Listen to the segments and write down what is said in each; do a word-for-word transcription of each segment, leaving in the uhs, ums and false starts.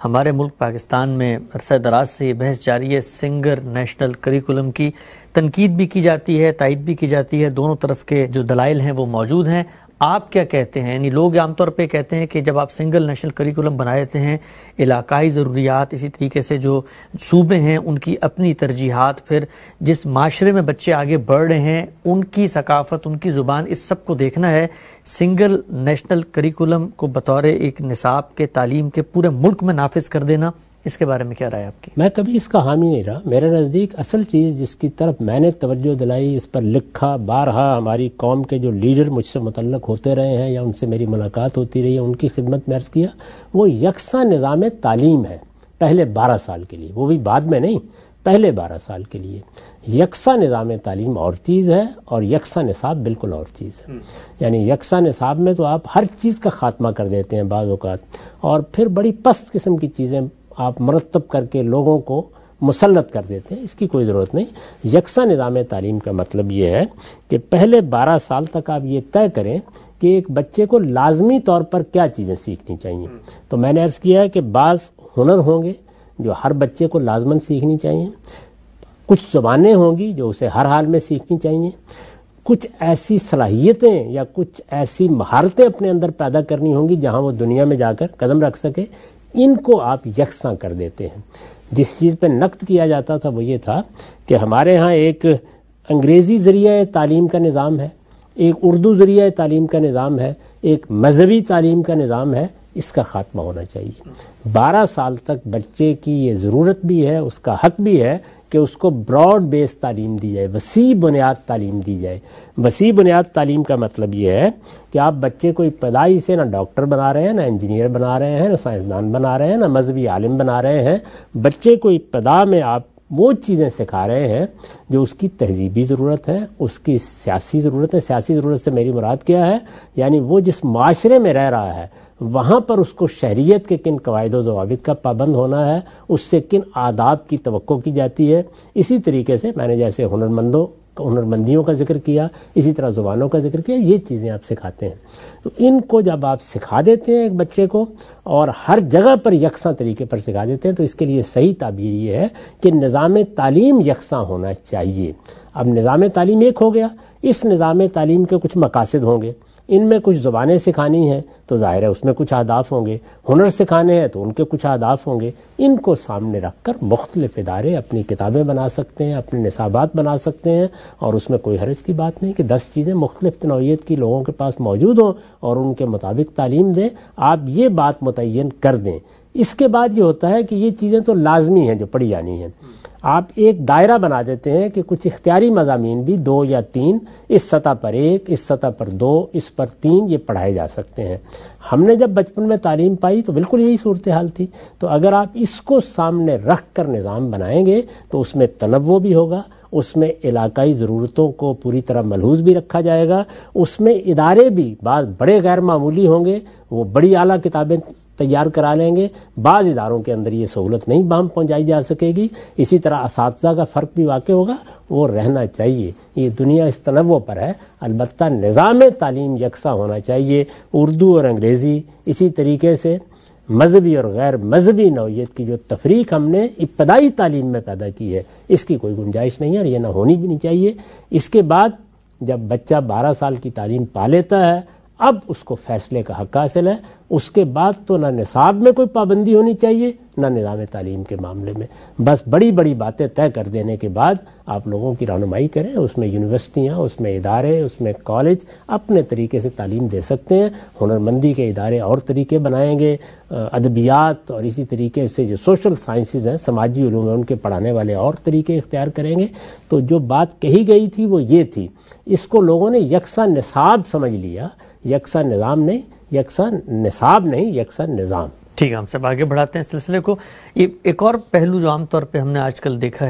ہمارے ملک پاکستان میں عرصہ دراز سے یہ بحث جاری ہے، سنگر نیشنل کریکولم کی تنقید بھی کی جاتی ہے، تائید بھی کی جاتی ہے، دونوں طرف کے جو دلائل ہیں وہ موجود ہیں۔ آپ کیا کہتے ہیں؟ یعنی لوگ عام طور پہ کہتے ہیں کہ جب آپ سنگل نیشنل کریکولم بنا دیتے ہیں، علاقائی ضروریات، اسی طریقے سے جو صوبے ہیں ان کی اپنی ترجیحات، پھر جس معاشرے میں بچے آگے بڑھ رہے ہیں ان کی ثقافت، ان کی زبان، اس سب کو دیکھنا ہے، سنگل نیشنل کریکولم کو بطور ایک نصاب کے تعلیم کے پورے ملک میں نافذ کر دینا، اس کے بارے میں کیا رائے ہے آپ کی؟ میں کبھی اس کا حامی نہیں رہا۔ میرے نزدیک اصل چیز جس کی طرف میں نے توجہ دلائی، اس پر لکھا، بارہا ہماری قوم کے جو لیڈر مجھ سے متعلق ہوتے رہے ہیں یا ان سے میری ملاقات ہوتی رہی ہے، ان کی خدمت میں عرض کیا، وہ یکساں نظام تعلیم ہے پہلے بارہ سال کے لیے، وہ بھی بعد میں نہیں، پہلے بارہ سال کے لیے۔ یکساں نظام تعلیم اور چیز ہے اور یکساں نصاب بالکل اور چیز ہے۔ یعنی یکساں نصاب میں تو آپ ہر چیز کا خاتمہ کر دیتے ہیں بعض اوقات، اور پھر بڑی پست قسم کی چیزیں آپ مرتب کر کے لوگوں کو مسلط کر دیتے ہیں، اس کی کوئی ضرورت نہیں۔ یکساں نظام تعلیم کا مطلب یہ ہے کہ پہلے بارہ سال تک آپ یہ طے کریں کہ ایک بچے کو لازمی طور پر کیا چیزیں سیکھنی چاہیے۔ تو میں نے عرض کیا ہے کہ بعض ہنر ہوں گے جو ہر بچے کو لازماً سیکھنی چاہیے، کچھ زبانیں ہوں گی جو اسے ہر حال میں سیکھنی چاہیے، کچھ ایسی صلاحیتیں یا کچھ ایسی مہارتیں اپنے اندر پیدا کرنی ہوں گی جہاں وہ دنیا میں جا کر قدم رکھ سکے، ان کو آپ یکساں کر دیتے ہیں۔ جس چیز پہ نقد کیا جاتا تھا وہ یہ تھا کہ ہمارے ہاں ایک انگریزی ذریعہ تعلیم کا نظام ہے، ایک اردو ذریعہ تعلیم کا نظام ہے، ایک مذہبی تعلیم کا نظام ہے، اس کا خاتمہ ہونا چاہیے۔ بارہ سال تک بچے کی یہ ضرورت بھی ہے، اس کا حق بھی ہے کہ اس کو براڈ بیس تعلیم دی جائے، وسیع بنیاد تعلیم دی جائے۔ وسیع بنیاد تعلیم کا مطلب یہ ہے کہ آپ بچے کو ابتدائی سے نہ ڈاکٹر بنا رہے ہیں، نہ انجینئر بنا رہے ہیں، نہ سائنسدان بنا رہے ہیں، نہ مذہبی عالم بنا رہے ہیں۔ بچے کو ابتدا میں آپ وہ چیزیں سکھا رہے ہیں جو اس کی تہذیبی ضرورت ہے، اس کی سیاسی ضرورت ہے۔ سیاسی ضرورت سے میری مراد کیا ہے؟ یعنی وہ جس معاشرے میں رہ رہا ہے وہاں پر اس کو شہریت کے کن قواعد و ضوابط کا پابند ہونا ہے، اس سے کن آداب کی توقع کی جاتی ہے۔ اسی طریقے سے میں نے جیسے ہنرمندوں ہنرمندیوں کا ذکر کیا، اسی طرح زبانوں کا ذکر کیا، یہ چیزیں آپ سکھاتے ہیں۔ تو ان کو جب آپ سکھا دیتے ہیں ایک بچے کو اور ہر جگہ پر یکساں طریقے پر سکھا دیتے ہیں تو اس کے لیے صحیح تعبیر یہ ہے کہ نظام تعلیم یکساں ہونا چاہیے۔ اب نظام تعلیم ایک ہو گیا، اس نظام تعلیم کے کچھ مقاصد ہوں گے، ان میں کچھ زبانیں سکھانی ہیں تو ظاہر ہے اس میں کچھ اہداف ہوں گے، ہنر سکھانے ہیں تو ان کے کچھ اہداف ہوں گے۔ ان کو سامنے رکھ کر مختلف ادارے اپنی کتابیں بنا سکتے ہیں، اپنے نصابات بنا سکتے ہیں، اور اس میں کوئی حرج کی بات نہیں کہ دس چیزیں مختلف نوعیت کی لوگوں کے پاس موجود ہوں اور ان کے مطابق تعلیم دیں۔ آپ یہ بات متعین کر دیں۔ اس کے بعد یہ ہوتا ہے کہ یہ چیزیں تو لازمی ہیں جو پڑھی جانی ہیں۔ آپ ایک دائرہ بنا دیتے ہیں کہ کچھ اختیاری مضامین بھی دو یا تین، اس سطح پر ایک، اس سطح پر دو، اس پر تین، یہ پڑھائے جا سکتے ہیں۔ ہم نے جب بچپن میں تعلیم پائی تو بالکل یہی صورتحال تھی۔ تو اگر آپ اس کو سامنے رکھ کر نظام بنائیں گے تو اس میں تنوع بھی ہوگا، اس میں علاقائی ضرورتوں کو پوری طرح ملحوظ بھی رکھا جائے گا، اس میں ادارے بھی بعض بڑے غیر معمولی ہوں گے، وہ بڑی اعلیٰ کتابیں تیار کرا لیں گے، بعض اداروں کے اندر یہ سہولت نہیں باہم پہنچائی جا سکے گی۔ اسی طرح اساتذہ کا فرق بھی واقع ہوگا، وہ رہنا چاہیے۔ یہ دنیا اس تنوع پر ہے، البتہ نظام تعلیم یکساں ہونا چاہیے۔ اردو اور انگریزی، اسی طریقے سے مذہبی اور غیر مذہبی نوعیت کی جو تفریق ہم نے ابتدائی تعلیم میں پیدا کی ہے، اس کی کوئی گنجائش نہیں ہے اور یہ نہ ہونی بھی نہیں چاہیے۔ اس کے بعد جب بچہ بارہ سال کی تعلیم پا لیتا ہے، اب اس کو فیصلے کا حق حاصل ہے۔ اس کے بعد تو نہ نصاب میں کوئی پابندی ہونی چاہیے نہ نظام تعلیم کے معاملے میں۔ بس بڑی بڑی باتیں طے کر دینے کے بعد آپ لوگوں کی رہنمائی کریں، اس میں یونیورسٹیاں، اس میں ادارے، اس میں کالج اپنے طریقے سے تعلیم دے سکتے ہیں۔ ہنرمندی کے ادارے اور طریقے بنائیں گے، ادبیات اور اسی طریقے سے جو سوشل سائنسز ہیں، سماجی علوم ہیں، ان کے پڑھانے والے اور طریقے اختیار کریں گے۔ تو جو بات کہی گئی تھی وہ یہ تھی، اس کو لوگوں نے یکساں نصاب سمجھ لیا، یکساں نظام نہیں، یکساں نصاب نہیں، یکساں نظام۔ ٹھیک ہے، ہم سب آگے بڑھاتے ہیں سلسلے کو۔ یہ ایک اور پہلو جو عام طور پہ ہم نے آج کل دیکھا ہے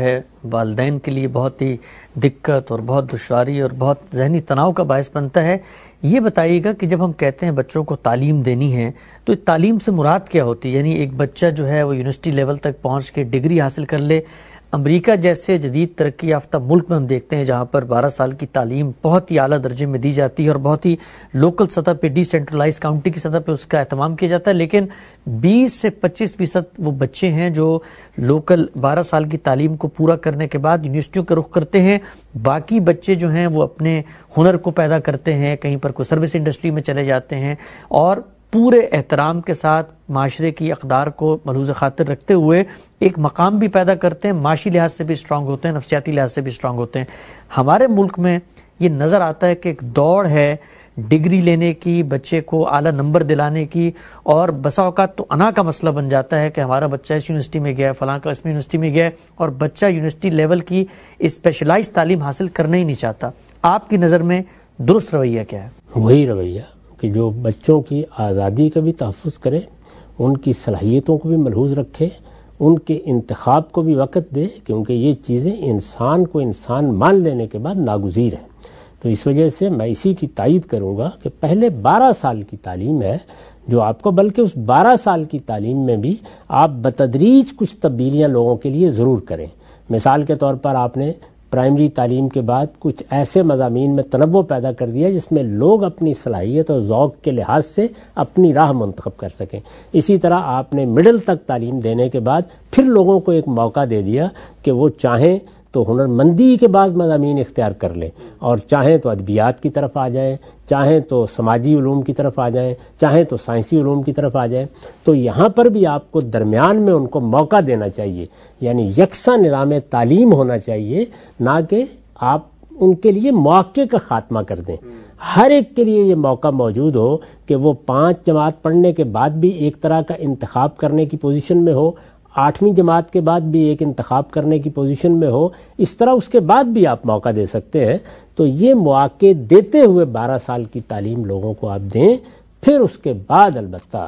والدین کے لیے بہت ہی دقت اور بہت دشواری اور بہت ذہنی تناؤ کا باعث بنتا ہے. یہ بتائیے گا کہ جب ہم کہتے ہیں بچوں کو تعلیم دینی ہے تو تعلیم سے مراد کیا ہوتی ہے؟ یعنی ایک بچہ جو ہے وہ یونیورسٹی لیول تک پہنچ کے ڈگری حاصل کر لے. امریکہ جیسے جدید ترقی یافتہ ملک میں ہم دیکھتے ہیں جہاں پر بارہ سال کی تعلیم بہت ہی اعلیٰ درجے میں دی جاتی ہے اور بہت ہی لوکل سطح پہ ڈی سینٹرلائز کاؤنٹی کی سطح پہ اس کا اہتمام کیا جاتا ہے، لیکن بیس سے پچیس فیصد وہ بچے ہیں جو لوکل بارہ سال کی تعلیم کو پورا کرنے کے بعد یونیورسٹیوں کا رخ کرتے ہیں. باقی بچے جو ہیں وہ اپنے ہنر کو پیدا کرتے ہیں، کہیں پر کوئی سروس انڈسٹری میں چلے جاتے ہیں اور پورے احترام کے ساتھ معاشرے کی اقدار کو ملحوظ خاطر رکھتے ہوئے ایک مقام بھی پیدا کرتے ہیں، معاشی لحاظ سے بھی اسٹرانگ ہوتے ہیں، نفسیاتی لحاظ سے بھی اسٹرانگ ہوتے ہیں. ہمارے ملک میں یہ نظر آتا ہے کہ ایک دوڑ ہے ڈگری لینے کی، بچے کو اعلیٰ نمبر دلانے کی، اور بسا اوقات تو انا کا مسئلہ بن جاتا ہے کہ ہمارا بچہ اس یونیورسٹی میں گیا ہے، فلاں کا اس میں یونیورسٹی میں گیا ہے، اور بچہ یونیورسٹی لیول کی اسپیشلائز تعلیم حاصل کرنا ہی نہیں چاہتا. آپ کی نظر میں درست رویہ کیا ہے؟ وہی رویہ کہ جو بچوں کی آزادی کا بھی تحفظ کرے، ان کی صلاحیتوں کو بھی ملحوظ رکھے، ان کے انتخاب کو بھی وقت دے، کیونکہ یہ چیزیں انسان کو انسان مان لینے کے بعد ناگزیر ہیں. تو اس وجہ سے میں اسی کی تائید کروں گا کہ پہلے بارہ سال کی تعلیم ہے جو آپ کو، بلکہ اس بارہ سال کی تعلیم میں بھی آپ بتدریج کچھ تبدیلیاں لوگوں کے لیے ضرور کریں. مثال کے طور پر آپ نے پرائمری تعلیم کے بعد کچھ ایسے مضامین میں تنوع پیدا کر دیا جس میں لوگ اپنی صلاحیت اور ذوق کے لحاظ سے اپنی راہ منتخب کر سکیں. اسی طرح آپ نے مڈل تک تعلیم دینے کے بعد پھر لوگوں کو ایک موقع دے دیا کہ وہ چاہیں تو ہنرمندی کے بعد مضامین اختیار کر لیں، اور چاہیں تو ادبیات کی طرف آ جائیں، چاہیں تو سماجی علوم کی طرف آ جائیں، چاہیں تو سائنسی علوم کی طرف آ جائیں. تو یہاں پر بھی آپ کو درمیان میں ان کو موقع دینا چاہیے، یعنی یکساں نظام تعلیم ہونا چاہیے، نہ کہ آپ ان کے لیے مواقع کا خاتمہ کر دیں. ہر ایک کے لیے یہ موقع موجود ہو کہ وہ پانچ جماعت پڑھنے کے بعد بھی ایک طرح کا انتخاب کرنے کی پوزیشن میں ہو، آٹھویں جماعت کے بعد بھی ایک انتخاب کرنے کی پوزیشن میں ہو، اس طرح اس کے بعد بھی آپ موقع دے سکتے ہیں. تو یہ مواقع دیتے ہوئے بارہ سال کی تعلیم لوگوں کو آپ دیں، پھر اس کے بعد البتہ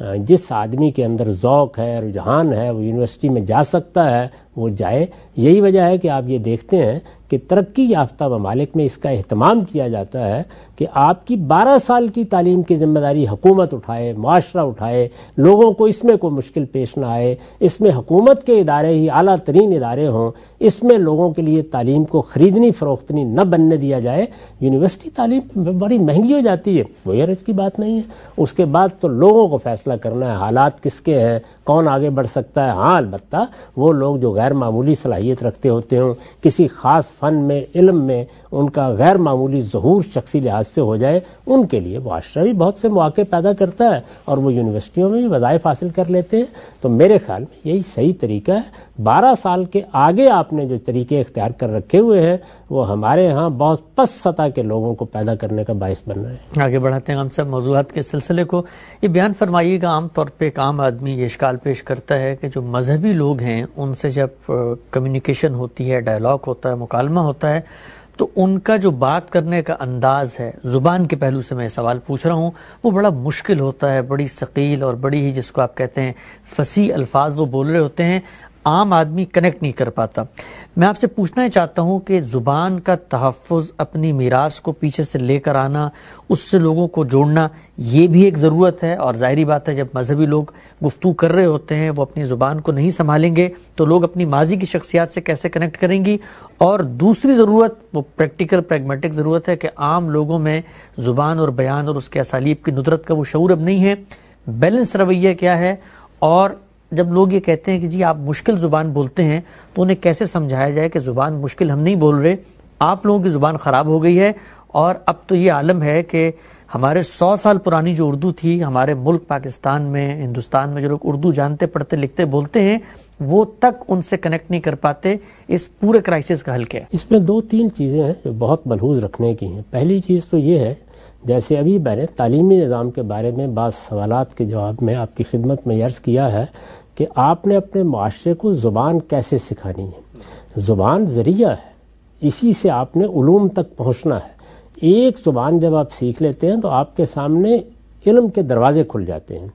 جس آدمی کے اندر ذوق ہے، رجحان ہے، وہ یونیورسٹی میں جا سکتا ہے، وہ جائے. یہی وجہ ہے کہ آپ یہ دیکھتے ہیں کہ ترقی یافتہ ممالک میں اس کا اہتمام کیا جاتا ہے کہ آپ کی بارہ سال کی تعلیم کی ذمہ داری حکومت اٹھائے، معاشرہ اٹھائے، لوگوں کو اس میں کوئی مشکل پیش نہ آئے، اس میں حکومت کے ادارے ہی اعلیٰ ترین ادارے ہوں، اس میں لوگوں کے لیے تعلیم کو خریدنی فروختنی نہ بننے دیا جائے. یونیورسٹی تعلیم بڑی مہنگی ہو جاتی ہے، کوئی عرض کی بات نہیں ہے. اس کے بعد تو لوگوں کو فیصلہ کرنا ہے حالات کس کے ہیں، کون آگے بڑھ سکتا ہے. ہاں البتہ وہ لوگ جو غیر معمولی صلاحیت رکھتے ہوتے ہوں، کسی خاص فن میں، علم میں ان کا غیر معمولی ظہور شخصی لحاظ سے ہو جائے، ان کے لیے معاشرہ بھی بہت سے مواقع پیدا کرتا ہے اور وہ یونیورسٹیوں میں بھی وظائف حاصل کر لیتے ہیں. تو میرے خیال میں یہی صحیح طریقہ ہے. بارہ سال کے آگے آپ نے جو طریقے اختیار کر رکھے ہوئے ہیں وہ ہمارے ہاں بہت پس سطح کے لوگوں کو پیدا کرنے کا باعث بن رہے ہیں. آگے بڑھاتے ہیں ہم سب موضوعات کے سلسلے کو. یہ بیان فرمائیے گا، عام طور پہ ایک عام آدمی یہ اشکال پیش کرتا ہے کہ جو مذہبی لوگ ہیں ان سے جب کمیونیکیشن ہوتی ہے، ڈائلاگ ہوتا ہے، مکالمہ ہوتا ہے، تو ان کا جو بات کرنے کا انداز ہے، زبان کے پہلو سے میں سوال پوچھ رہا ہوں، وہ بڑا مشکل ہوتا ہے، بڑی ثقیل اور بڑی ہی جس کو آپ کہتے ہیں فصیح الفاظ وہ بول رہے ہوتے ہیں، عام آدمی کنیکٹ نہیں کر پاتا. میں آپ سے پوچھنا ہی چاہتا ہوں کہ زبان کا تحفظ، اپنی میراث کو پیچھے سے لے کر آنا، اس سے لوگوں کو جوڑنا، یہ بھی ایک ضرورت ہے. اور ظاہری بات ہے جب مذہبی لوگ گفتگو کر رہے ہوتے ہیں وہ اپنی زبان کو نہیں سنبھالیں گے تو لوگ اپنی ماضی کی شخصیات سے کیسے کنیکٹ کریں گی. اور دوسری ضرورت وہ پریکٹیکل پریگمیٹک ضرورت ہے کہ عام لوگوں میں زبان اور بیان اور اس کے اسالیب کی ندرت کا وہ شعور اب نہیں ہے. بیلنس رویہ کیا ہے؟ اور جب لوگ یہ کہتے ہیں کہ جی آپ مشکل زبان بولتے ہیں تو انہیں کیسے سمجھایا جائے کہ زبان مشکل ہم نہیں بول رہے، آپ لوگوں کی زبان خراب ہو گئی ہے. اور اب تو یہ عالم ہے کہ ہمارے سو سال پرانی جو اردو تھی، ہمارے ملک پاکستان میں، ہندوستان میں جو لوگ اردو جانتے، پڑھتے، لکھتے، بولتے ہیں وہ تک ان سے کنیکٹ نہیں کر پاتے. اس پورے کرائسس کا حل کیا ہے؟ اس میں دو تین چیزیں ہیں جو بہت ملحوظ رکھنے کی ہیں. پہلی چیز تو یہ ہے، جیسے ابھی میں نے تعلیمی نظام کے بارے میں بعض سوالات کے جواب میں آپ کی خدمت میں عرض کیا ہے کہ آپ نے اپنے معاشرے کو زبان کیسے سکھانی ہے. زبان ذریعہ ہے، اسی سے آپ نے علوم تک پہنچنا ہے. ایک زبان جب آپ سیکھ لیتے ہیں تو آپ کے سامنے علم کے دروازے کھل جاتے ہیں.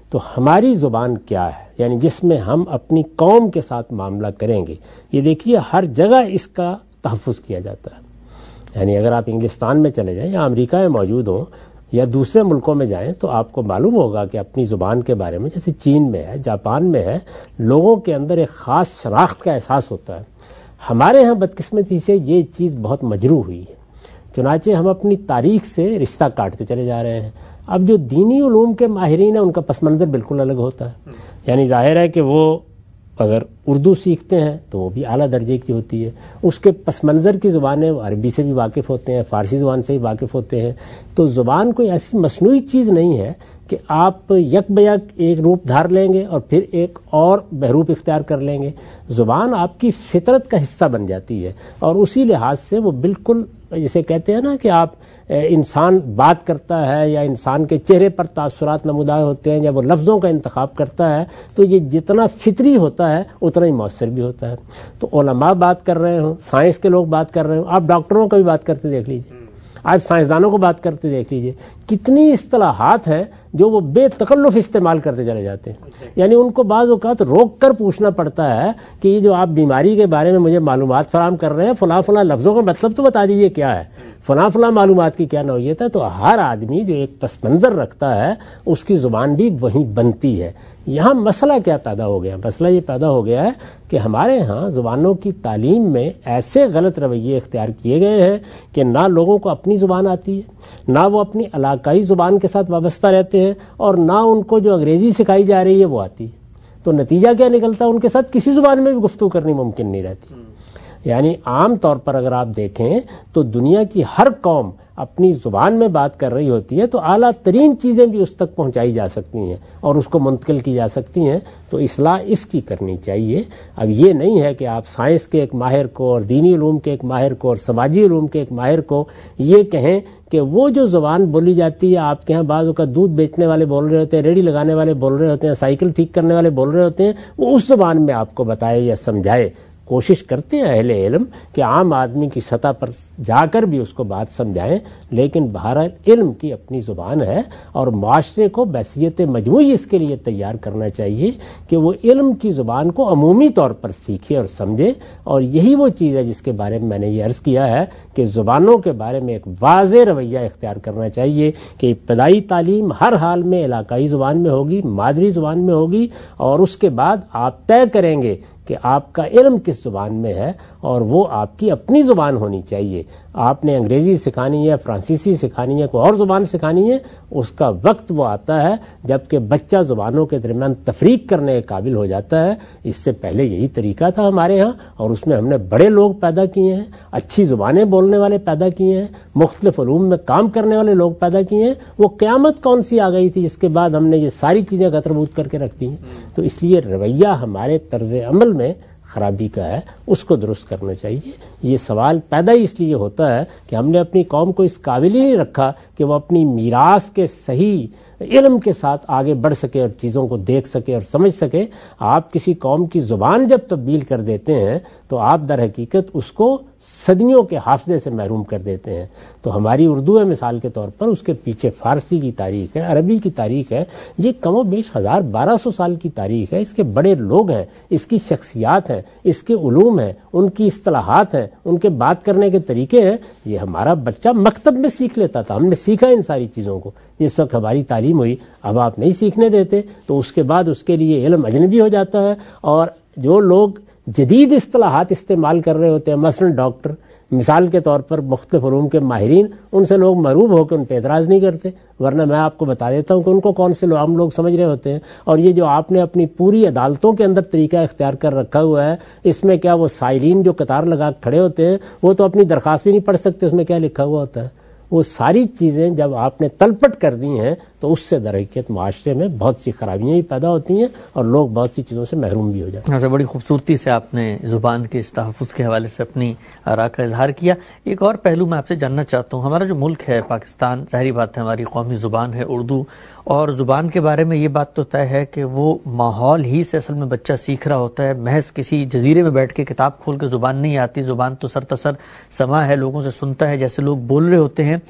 تو ہماری زبان کیا ہے، یعنی جس میں ہم اپنی قوم کے ساتھ معاملہ کریں گے، یہ دیکھیے ہر جگہ اس کا تحفظ کیا جاتا ہے. یعنی اگر آپ انگلستان میں چلے جائیں یا امریکہ میں موجود ہوں یا دوسرے ملکوں میں جائیں تو آپ کو معلوم ہوگا کہ اپنی زبان کے بارے میں، جیسے چین میں ہے، جاپان میں ہے، لوگوں کے اندر ایک خاص شناخت کا احساس ہوتا ہے. ہمارے ہاں بدقسمتی سے یہ چیز بہت مجروح ہوئی ہے، چنانچہ ہم اپنی تاریخ سے رشتہ کاٹتے چلے جا رہے ہیں. اب جو دینی علوم کے ماہرین ہیں ان کا پس منظر بالکل الگ ہوتا ہے. یعنی ظاہر ہے کہ وہ اگر اردو سیکھتے ہیں تو وہ بھی اعلیٰ درجے کی ہوتی ہے، اس کے پس منظر کی زبانیں عربی سے بھی واقف ہوتے ہیں، فارسی زبان سے بھی واقف ہوتے ہیں. تو زبان کوئی ایسی مصنوعی چیز نہیں ہے کہ آپ یک بیک ایک روپ دھار لیں گے اور پھر ایک اور بحروپ اختیار کر لیں گے. زبان آپ کی فطرت کا حصہ بن جاتی ہے، اور اسی لحاظ سے وہ بالکل جسے کہتے ہیں نا کہ آپ انسان بات کرتا ہے یا انسان کے چہرے پر تاثرات نمودار ہوتے ہیں یا وہ لفظوں کا انتخاب کرتا ہے، تو یہ جتنا فطری ہوتا ہے اتنا ہی مؤثر بھی ہوتا ہے. تو علماء بات کر رہے ہوں، سائنس کے لوگ بات کر رہے ہوں، آپ ڈاکٹروں کا بھی بات کرتے دیکھ لیجیے، آپ سائنسدانوں کو بات کرتے دیکھ لیجیے، کتنی اصطلاحات ہیں جو وہ بے تکلف استعمال کرتے چلے جاتے ہیں. یعنی ان کو بعض اوقات روک کر پوچھنا پڑتا ہے کہ یہ جو آپ بیماری کے بارے میں مجھے معلومات فراہم کر رہے ہیں، فلاں فلاں لفظوں کا مطلب تو بتا دیجیے کیا ہے، فلاں فلاں معلومات کی کیا نوعیت ہے. تو ہر آدمی جو ایک پس منظر رکھتا ہے اس کی زبان بھی وہیں بنتی ہے. یہاں مسئلہ کیا پیدا ہو گیا؟ مسئلہ یہ پیدا ہو گیا ہے کہ ہمارے ہاں زبانوں کی تعلیم میں ایسے غلط رویے اختیار کیے گئے ہیں کہ نہ لوگوں کو اپنی زبان آتی ہے، نہ وہ اپنی علاقائی زبان کے ساتھ وابستہ رہتے ہیں، اور نہ ان کو جو انگریزی سکھائی جا رہی ہے وہ آتی ہے. تو نتیجہ کیا نکلتا ہے؟ ان کے ساتھ کسی زبان میں بھی گفتگو کرنی ممکن نہیں رہتی. یعنی عام طور پر اگر آپ دیکھیں تو دنیا کی ہر قوم اپنی زبان میں بات کر رہی ہوتی ہے تو اعلیٰ ترین چیزیں بھی اس تک پہنچائی جا سکتی ہیں اور اس کو منتقل کی جا سکتی ہیں. تو اصلاح اس کی کرنی چاہیے. اب یہ نہیں ہے کہ آپ سائنس کے ایک ماہر کو اور دینی علوم کے ایک ماہر کو اور سماجی علوم کے ایک ماہر کو یہ کہیں کہ وہ جو زبان بولی جاتی ہے آپ کے ہاں، بعض اوقات دودھ بیچنے والے بول رہے ہوتے ہیں، ریڑھی لگانے والے بول رہے ہوتے ہیں، سائیکل ٹھیک کرنے والے بول رہے ہوتے ہیں، وہ اس زبان میں آپ کو بتائے یا سمجھائے. کوشش کرتے ہیں اہل علم کہ عام آدمی کی سطح پر جا کر بھی اس کو بات سمجھائیں، لیکن بہرحال علم کی اپنی زبان ہے اور معاشرے کو بحیثیت مجموعی اس کے لیے تیار کرنا چاہیے کہ وہ علم کی زبان کو عمومی طور پر سیکھے اور سمجھے. اور یہی وہ چیز ہے جس کے بارے میں میں نے یہ عرض کیا ہے کہ زبانوں کے بارے میں ایک واضح رویہ اختیار کرنا چاہیے کہ ابتدائی تعلیم ہر حال میں علاقائی زبان میں ہوگی، مادری زبان میں ہوگی، اور اس کے بعد آپ طے کریں گے کہ آپ کا علم کس زبان میں ہے، اور وہ آپ کی اپنی زبان ہونی چاہیے. آپ نے انگریزی سکھانی ہے، فرانسیسی سکھانی ہے، کوئی اور زبان سکھانی ہے، اس کا وقت وہ آتا ہے جبکہ بچہ زبانوں کے درمیان تفریق کرنے کے قابل ہو جاتا ہے. اس سے پہلے یہی طریقہ تھا ہمارے ہاں، اور اس میں ہم نے بڑے لوگ پیدا کیے ہیں، اچھی زبانیں بولنے والے پیدا کیے ہیں، مختلف علوم میں کام کرنے والے لوگ پیدا کیے ہیں. وہ قیامت کون سی آ گئی تھی جس کے بعد ہم نے یہ ساری چیزیں قطربوت کر کے رکھ دی ہیں؟ تو اس لیے رویہ ہمارے طرز عمل میں خرابی کا ہے، اس کو درست کرنا چاہیے. یہ سوال پیدا ہی اس لیے ہوتا ہے کہ ہم نے اپنی قوم کو اس قابل ہی نہیں رکھا کہ وہ اپنی میراث کے صحیح علم کے ساتھ آگے بڑھ سکے اور چیزوں کو دیکھ سکے اور سمجھ سکے. آپ کسی قوم کی زبان جب تبدیل کر دیتے ہیں تو آپ در حقیقت اس کو صدیوں کے حافظے سے محروم کر دیتے ہیں. تو ہماری اردو ہے مثال کے طور پر، اس کے پیچھے فارسی کی تاریخ ہے، عربی کی تاریخ ہے، یہ کم و بیش ہزار بارہ سو سال کی تاریخ ہے. اس کے بڑے لوگ ہیں، اس کی شخصیات ہیں، اس کے علوم ہیں، ان کی اصطلاحات ہیں، ان کے بات کرنے کے طریقے ہیں. یہ ہمارا بچہ مکتب میں سیکھ لیتا تھا، ہم نے سیکھا ان ساری چیزوں کو. جس وقت ہماری تعلیم ہوئی اب آپ نہیں سیکھنے دیتے تو اس کے بعد اس کے لیے علم اجنبی ہو جاتا ہے. اور جو لوگ جدید اصطلاحات استعمال کر رہے ہوتے ہیں، مثلا ڈاکٹر مثال کے طور پر، مختلف علوم کے ماہرین، ان سے لوگ محروم ہو کے ان پہ اعتراض نہیں کرتے، ورنہ میں آپ کو بتا دیتا ہوں کہ ان کو کون سے لوگ عام لوگ سمجھ رہے ہوتے ہیں. اور یہ جو آپ نے اپنی پوری عدالتوں کے اندر طریقہ اختیار کر رکھا ہوا ہے، اس میں کیا وہ سائلین جو قطار لگا کھڑے ہوتے ہیں وہ تو اپنی درخواست بھی نہیں پڑھ سکتے، اس میں کیا لکھا ہوا ہوتا ہے. وہ ساری چیزیں جب آپ نے تلپٹ کر دی ہیں تو اس سے در حقیقت معاشرے میں بہت سی خرابیاں بھی پیدا ہوتی ہیں اور لوگ بہت سی چیزوں سے محروم بھی ہو جاتے ہیں. بڑی خوبصورتی سے آپ نے زبان کے اس تحفظ کے حوالے سے اپنی آراء کا اظہار کیا. ایک اور پہلو میں آپ سے جاننا چاہتا ہوں. ہمارا جو ملک ہے پاکستان، ظاہری بات ہے ہماری قومی زبان ہے اردو، اور زبان کے بارے میں یہ بات تو طے ہے کہ وہ ماحول ہی سے اصل میں بچہ سیکھ رہا ہوتا ہے. محض کسی جزیرے میں بیٹھ کے کتاب کھول کے زبان نہیں آتی، زبان تو سرتسر سما ہے، لوگوں سے سنتا ہے جیسے لوگ بول رہے ہوتے ہیں.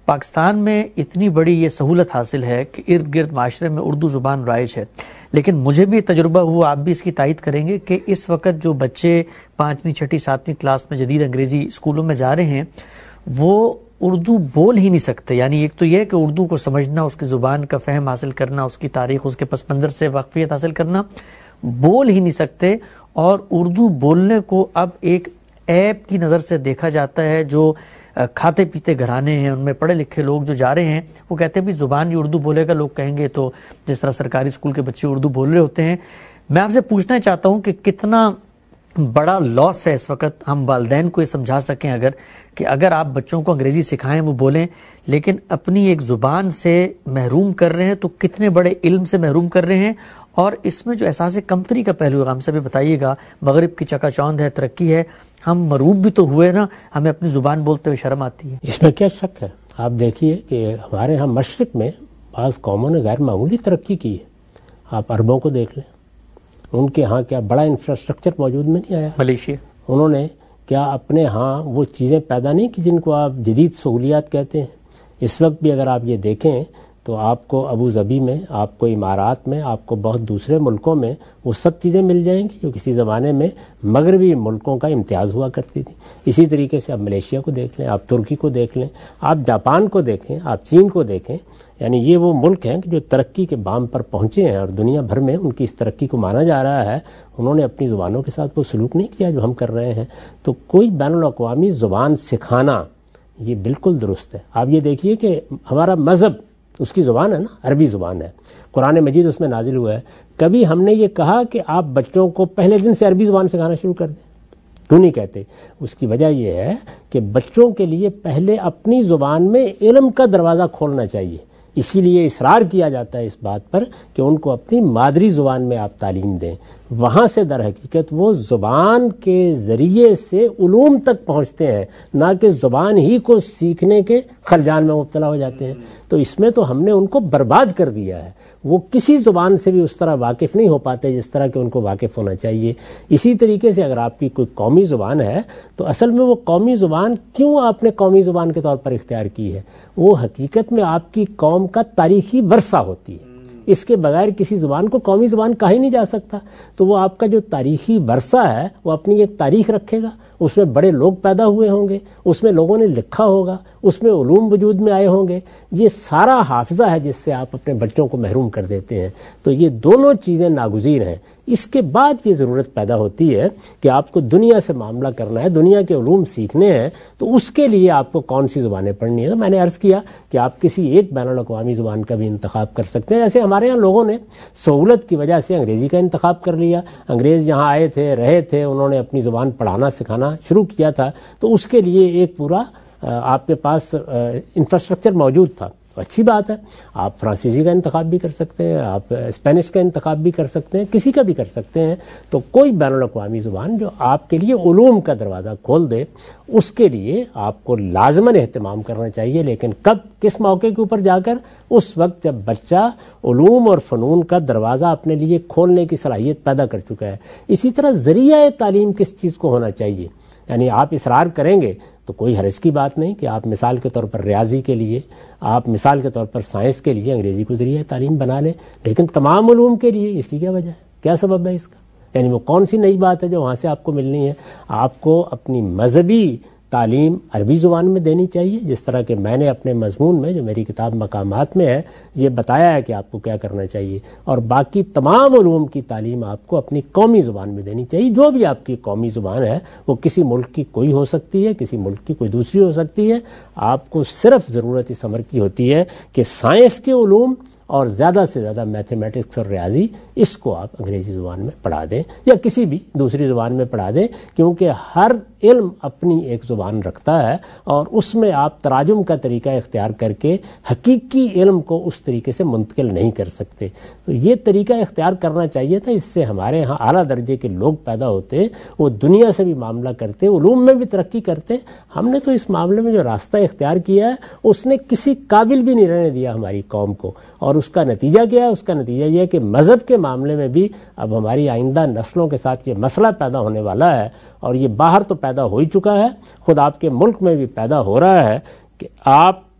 پاکستان میں اتنی بڑی یہ سہولت حاصل ہے کہ ارد گرد معاشرے میں اردو زبان رائج ہے، لیکن مجھے بھی تجربہ ہوا، آپ بھی اس کی تائید کریں گے کہ اس وقت جو بچے پانچویں چھٹی ساتویں کلاس میں جدید انگریزی اسکولوں میں جا رہے ہیں وہ اردو بول ہی نہیں سکتے. یعنی ایک تو یہ کہ اردو کو سمجھنا، اس کی زبان کا فہم حاصل کرنا، اس کی تاریخ، اس کے پس منظر سے واقفیت حاصل کرنا، بول ہی نہیں سکتے. اور اردو بولنے کو اب ایک عیب کی نظر سے دیکھا جاتا ہے. جو کھاتے پیتے گھرانے ہیں، ان میں پڑھے لکھے لوگ جو جا رہے ہیں وہ کہتے ہیں بھی زبان یہ اردو بولے گا، لوگ کہیں گے تو جس طرح سرکاری اسکول کے بچے اردو بول رہے ہوتے ہیں. میں آپ سے پوچھنا چاہتا ہوں کہ کتنا بڑا لاس ہے اس وقت، ہم والدین کو یہ سمجھا سکیں اگر کہ اگر آپ بچوں کو انگریزی سکھائیں وہ بولیں، لیکن اپنی ایک زبان سے محروم کر رہے ہیں، تو کتنے بڑے علم سے محروم کر رہے ہیں. اور اس میں جو احساس کمتری کا پہلو ہے، ہم سے بھی بتائیے گا. مغرب کی چکا چوند ہے، ترقی ہے، ہم مروب بھی تو ہوئے نا، ہمیں اپنی زبان بولتے ہوئے شرم آتی ہے. اس میں کیا شک ہے؟ آپ دیکھیے کہ ہمارے ہاں مشرق میں بعض قوموں نے غیر معمولی ترقی کی ہے. آپ عربوں کو دیکھ لیں، ان کے ہاں کیا بڑا انفراسٹرکچر موجود میں نہیں آیا. ملیشیا انہوں نے کیا اپنے ہاں وہ چیزیں پیدا نہیں کی جن کو آپ جدید سہولیات کہتے ہیں. اس وقت بھی اگر آپ یہ دیکھیں تو آپ کو ابو ظبی میں، آپ کو امارات میں، آپ کو بہت دوسرے ملکوں میں وہ سب چیزیں مل جائیں گی جو کسی زمانے میں مغربی ملکوں کا امتیاز ہوا کرتی تھی. اسی طریقے سے آپ ملیشیا کو دیکھ لیں، آپ ترکی کو دیکھ لیں، آپ جاپان کو دیکھیں، آپ چین کو دیکھیں. یعنی یہ وہ ملک ہیں کہ جو ترقی کے بام پر پہنچے ہیں اور دنیا بھر میں ان کی اس ترقی کو مانا جا رہا ہے. انہوں نے اپنی زبانوں کے ساتھ وہ سلوک نہیں کیا جو ہم کر رہے ہیں. تو کوئی بین الاقوامی زبان سکھانا یہ بالکل درست ہے. آپ یہ دیکھیے کہ ہمارا مذہب اس کی زبان ہے نا، عربی زبان ہے، قرآن مجید اس میں نازل ہوا ہے. کبھی ہم نے یہ کہا کہ آپ بچوں کو پہلے دن سے عربی زبان سکھانا شروع کر دیں؟ کیوں نہیں کہتے؟ اس کی وجہ یہ ہے کہ بچوں کے لیے پہلے اپنی زبان میں علم کا دروازہ کھولنا چاہیے. اسی لیے اصرار کیا جاتا ہے اس بات پر کہ ان کو اپنی مادری زبان میں آپ تعلیم دیں. وہاں سے در حقیقت وہ زبان کے ذریعے سے علوم تک پہنچتے ہیں، نہ کہ زبان ہی کو سیکھنے کے خلجان میں مبتلا ہو جاتے ہیں. تو اس میں تو ہم نے ان کو برباد کر دیا ہے. وہ کسی زبان سے بھی اس طرح واقف نہیں ہو پاتے جس طرح کہ ان کو واقف ہونا چاہیے. اسی طریقے سے اگر آپ کی کوئی قومی زبان ہے تو اصل میں وہ قومی زبان کیوں آپ نے قومی زبان کے طور پر اختیار کی ہے؟ وہ حقیقت میں آپ کی قوم کا تاریخی ورثہ ہوتی ہے. اس کے بغیر کسی زبان کو قومی زبان کہا ہی نہیں جا سکتا. تو وہ آپ کا جو تاریخی ورثہ ہے وہ اپنی ایک تاریخ رکھے گا، اس میں بڑے لوگ پیدا ہوئے ہوں گے، اس میں لوگوں نے لکھا ہوگا، اس میں علوم وجود میں آئے ہوں گے. یہ سارا حافظہ ہے جس سے آپ اپنے بچوں کو محروم کر دیتے ہیں. تو یہ دونوں چیزیں ناگزیر ہیں. اس کے بعد یہ ضرورت پیدا ہوتی ہے کہ آپ کو دنیا سے معاملہ کرنا ہے، دنیا کے علوم سیکھنے ہیں، تو اس کے لیے آپ کو کون سی زبانیں پڑھنی ہیں. تو میں نے عرض کیا کہ آپ کسی ایک بین الاقوامی زبان کا بھی انتخاب کر سکتے ہیں. ایسے ہمارے یہاں لوگوں نے سہولت کی وجہ سے انگریزی کا انتخاب کر لیا. انگریز یہاں آئے تھے، رہے تھے، انہوں نے اپنی زبان پڑھانا سکھانا شروع کیا تھا، تو اس کے لیے ایک پورا آپ کے پاس انفراسٹرکچر موجود تھا. اچھی بات ہے. آپ فرانسیسی کا انتخاب بھی کر سکتے ہیں، آپ اسپینش کا انتخاب بھی کر سکتے ہیں، کسی کا بھی کر سکتے ہیں. تو کوئی بین الاقوامی زبان جو آپ کے لیے علوم کا دروازہ کھول دے اس کے لیے آپ کو لازماً اہتمام کرنا چاہیے. لیکن کب، کس موقع کے اوپر جا کر؟ اس وقت جب بچہ علوم اور فنون کا دروازہ اپنے لیے کھولنے کی صلاحیت پیدا کر چکا ہے. اسی طرح ذریعہ تعلیم کس چیز کو ہونا چاہیے؟ یعنی آپ اصرار کریں گے تو کوئی حرج کی بات نہیں کہ آپ مثال کے طور پر ریاضی کے لیے، آپ مثال کے طور پر سائنس کے لیے انگریزی کو ذریعہ تعلیم بنا لیں، لیکن تمام علوم کے لیے اس کی کیا وجہ ہے؟ کیا سبب ہے اس کا؟ یعنی وہ کون سی نئی بات ہے جو وہاں سے آپ کو ملنی ہے؟ آپ کو اپنی مذہبی تعلیم عربی زبان میں دینی چاہیے، جس طرح کہ میں نے اپنے مضمون میں جو میری کتاب مقامات میں ہے یہ بتایا ہے کہ آپ کو کیا کرنا چاہیے. اور باقی تمام علوم کی تعلیم آپ کو اپنی قومی زبان میں دینی چاہیے. جو بھی آپ کی قومی زبان ہے وہ کسی ملک کی کوئی ہو سکتی ہے، کسی ملک کی کوئی دوسری ہو سکتی ہے. آپ کو صرف ضرورت اس امر کی ہوتی ہے کہ سائنس کے علوم اور زیادہ سے زیادہ میتھمیٹکس اور ریاضی اس کو آپ انگریزی زبان میں پڑھا دیں یا کسی بھی دوسری زبان میں پڑھا دیں، کیونکہ ہر علم اپنی ایک زبان رکھتا ہے اور اس میں آپ تراجم کا طریقہ اختیار کر کے حقیقی علم کو اس طریقے سے منتقل نہیں کر سکتے. تو یہ طریقہ اختیار کرنا چاہیے تھا. اس سے ہمارے ہاں اعلیٰ درجے کے لوگ پیدا ہوتے، وہ دنیا سے بھی معاملہ کرتے، علوم میں بھی ترقی کرتے. ہم نے تو اس معاملے میں جو راستہ اختیار کیا ہے اس نے کسی قابل بھی نہیں رہنے دیا ہماری قوم کو. اور اس کا نتیجہ کیا ہے؟ اس کا نتیجہ یہ ہے کہ مذہب کے معاملے میں بھی اب ہماری آئندہ نسلوں کے ساتھ یہ مسئلہ پیدا ہونے والا ہے. اور یہ باہر تو پیدا ہو ہی چکا ہے، خود آپ کے ملک میں بھی پیدا ہو رہا ہے کہ آپ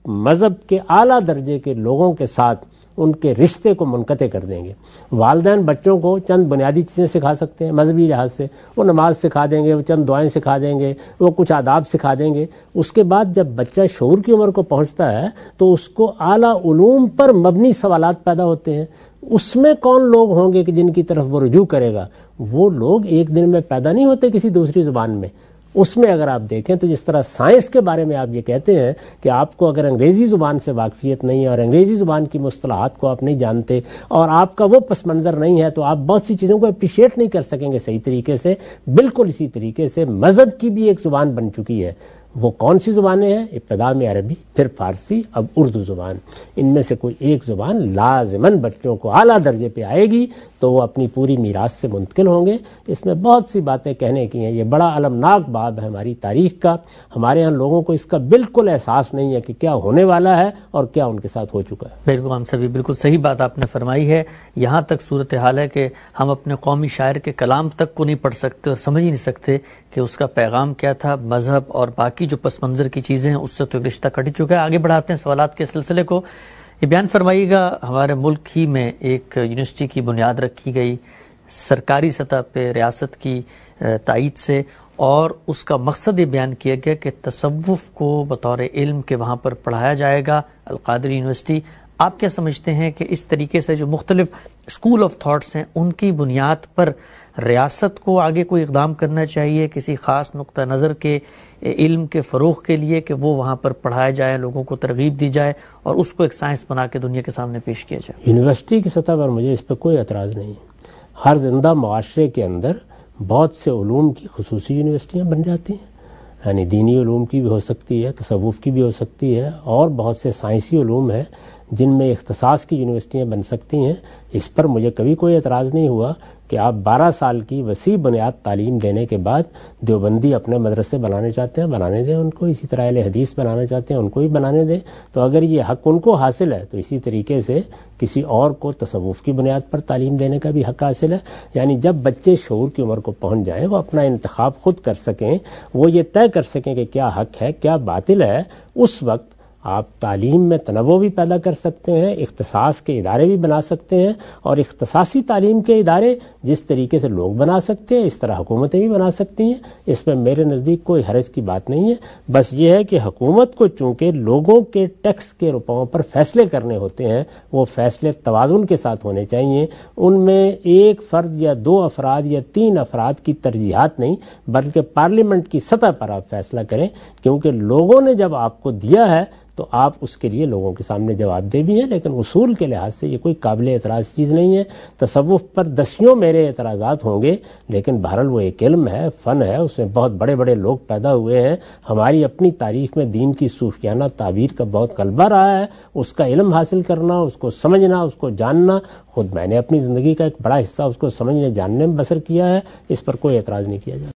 مذہب کے اعلیٰ درجے کے لوگوں کے ساتھ ان کے رشتے کو منقطع کر دیں گے. والدین بچوں کو چند بنیادی چیزیں سکھا سکتے ہیں مذہبی لحاظ سے، وہ نماز سکھا دیں گے، وہ چند دعائیں سکھا دیں گے، وہ کچھ آداب سکھا دیں گے. اس کے بعد جب بچہ شعور کی عمر کو پہنچتا ہے تو اس کو اعلیٰ علوم پر مبنی سوالات پیدا ہوتے ہیں. اس میں کون لوگ ہوں گے کہ جن کی طرف وہ رجوع کرے گا؟ وہ لوگ ایک دن میں پیدا نہیں ہوتے کسی دوسری زبان میں. اس میں اگر آپ دیکھیں تو جس طرح سائنس کے بارے میں آپ یہ کہتے ہیں کہ آپ کو اگر انگریزی زبان سے واقفیت نہیں ہے اور انگریزی زبان کی مصطلحات کو آپ نہیں جانتے اور آپ کا وہ پس منظر نہیں ہے تو آپ بہت سی چیزوں کو اپریشیٹ نہیں کر سکیں گے صحیح طریقے سے. بالکل اسی طریقے سے مذہب کی بھی ایک زبان بن چکی ہے. وہ کون سی زبانیں ہیں؟ ابتدا میں عربی، پھر فارسی، اب اردو زبان. ان میں سے کوئی ایک زبان لازماً بچوں کو اعلیٰ درجے پہ آئے گی تو وہ اپنی پوری میراث سے منتقل ہوں گے. اس میں بہت سی باتیں کہنے کی ہیں. یہ بڑا المناک باب ہے ہماری تاریخ کا. ہمارے ہاں لوگوں کو اس کا بالکل احساس نہیں ہے کہ کیا ہونے والا ہے اور کیا ان کے ساتھ ہو چکا ہے. بالکل ہم سبھی بالکل صحیح بات آپ نے فرمائی ہے. یہاں تک صورتحال ہے کہ ہم اپنے قومی شاعر کے کلام تک کو نہیں پڑھ سکتے اور سمجھ ہی نہیں سکتے کہ اس کا پیغام کیا تھا. مذہب اور باقی جو پس منظر کی چیزیں ہیں اس سے تو ایک رشتہ کٹ چکا ہے. آگے بڑھاتے ہیں سوالات کے سلسلے کو. یہ بیان فرمائیے گا، ہمارے ملک ہی میں ایک یونیورسٹی کی بنیاد رکھی گئی سرکاری سطح پہ ریاست کی تائید سے، اور اس کا مقصد یہ بیان کیا گیا کہ تصوف کو بطور علم کے وہاں پر پڑھایا جائے گا. القادری یونیورسٹی، آپ کیا سمجھتے ہیں کہ اس طریقے سے جو مختلف اسکول آف تھاٹس ہیں ان کی بنیاد پر ریاست کو آگے کوئی اقدام کرنا چاہیے کسی خاص نقطہ نظر کے علم کے فروغ کے لیے کہ وہ وہاں پر پڑھایا جائے، لوگوں کو ترغیب دی جائے اور اس کو ایک سائنس بنا کے دنیا کے سامنے پیش کیا جائے؟ یونیورسٹی کی سطح پر مجھے اس پہ کوئی اعتراض نہیں ہے. ہر زندہ معاشرے کے اندر بہت سے علوم کی خصوصی یونیورسٹیاں بن جاتی ہیں. یعنی دینی علوم کی بھی ہو سکتی ہے، تصوف کی بھی ہو سکتی ہے، اور بہت سے سائنسی علوم ہیں جن میں اختصاص کی یونیورسٹیاں بن سکتی ہیں. اس پر مجھے کبھی کوئی اعتراض نہیں ہوا کہ آپ بارہ سال کی وسیع بنیاد تعلیم دینے کے بعد دیوبندی اپنے مدرسے بنانے چاہتے ہیں بنانے دیں ان کو، اسی طرح اہل حدیث بنانا چاہتے ہیں ان کو بھی بنانے دیں. تو اگر یہ حق ان کو حاصل ہے تو اسی طریقے سے کسی اور کو تصوف کی بنیاد پر تعلیم دینے کا بھی حق حاصل ہے. یعنی جب بچے شعور کی عمر کو پہنچ جائیں، وہ اپنا انتخاب خود کر سکیں، وہ یہ طے کر سکیں کہ کیا حق ہے کیا باطل ہے، اس وقت آپ تعلیم میں تنوع بھی پیدا کر سکتے ہیں، اختصاص کے ادارے بھی بنا سکتے ہیں، اور اختصاصی تعلیم کے ادارے جس طریقے سے لوگ بنا سکتے ہیں اس طرح حکومتیں بھی بنا سکتی ہیں. اس میں میرے نزدیک کوئی حرج کی بات نہیں ہے. بس یہ ہے کہ حکومت کو چونکہ لوگوں کے ٹیکس کے روپوں پر فیصلے کرنے ہوتے ہیں، وہ فیصلے توازن کے ساتھ ہونے چاہیے. ان میں ایک فرد یا دو افراد یا تین افراد کی ترجیحات نہیں بلکہ پارلیمنٹ کی سطح پر آپ فیصلہ کریں، کیونکہ لوگوں نے جب آپ کو دیا ہے تو آپ اس کے لیے لوگوں کے سامنے جواب دہ بھی ہیں. لیکن اصول کے لحاظ سے یہ کوئی قابل اعتراض چیز نہیں ہے. تصوف پر دسیوں میرے اعتراضات ہوں گے، لیکن بہرحال وہ ایک علم ہے، فن ہے، اس میں بہت بڑے بڑے لوگ پیدا ہوئے ہیں. ہماری اپنی تاریخ میں دین کی صوفیانہ تعبیر کا بہت غلبہ رہا ہے. اس کا علم حاصل کرنا، اس کو سمجھنا، اس کو جاننا، خود میں نے اپنی زندگی کا ایک بڑا حصہ اس کو سمجھنے جاننے میں بسر کیا ہے. اس پر کوئی اعتراض نہیں کیا جاتا.